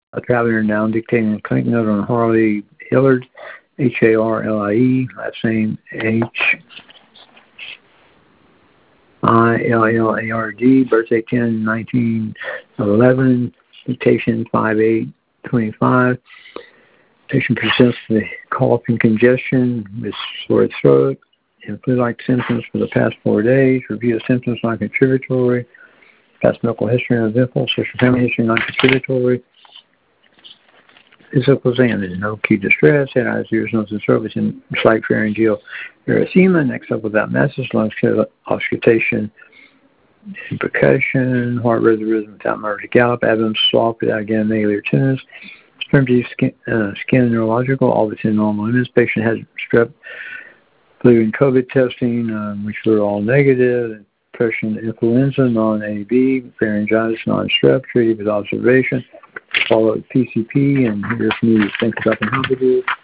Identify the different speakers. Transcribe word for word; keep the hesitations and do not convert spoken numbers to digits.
Speaker 1: A traveler now dictating a clinic note on Harley Hillard, H A R L I E, last name H I L L A R D, birthday ten nineteen eleven, dictation five eight twenty-five. Patient presents with cough and congestion with sore throat and flu-like symptoms for the past four days. Review of symptoms non-contributory. Past medical history uneventful. Social family history non-contributory. Physical exam is no acute distress. Head, eyes, ears, nose, and throat with slight pharyngeal erythema. Next up without message, lung auscultation and percussion. Heart rate rhythm without murmur gallop. Abdomen soft without again megalar tunnels. Sperm skin, uh, skin neurological, all within normal limits. Patient has strep, flu, and COVID testing, um, which were all negative. Depression, influenza, non-A B, pharyngitis, non-strep, treated with observation. Follow P C P, and here's me. Think about the how to do.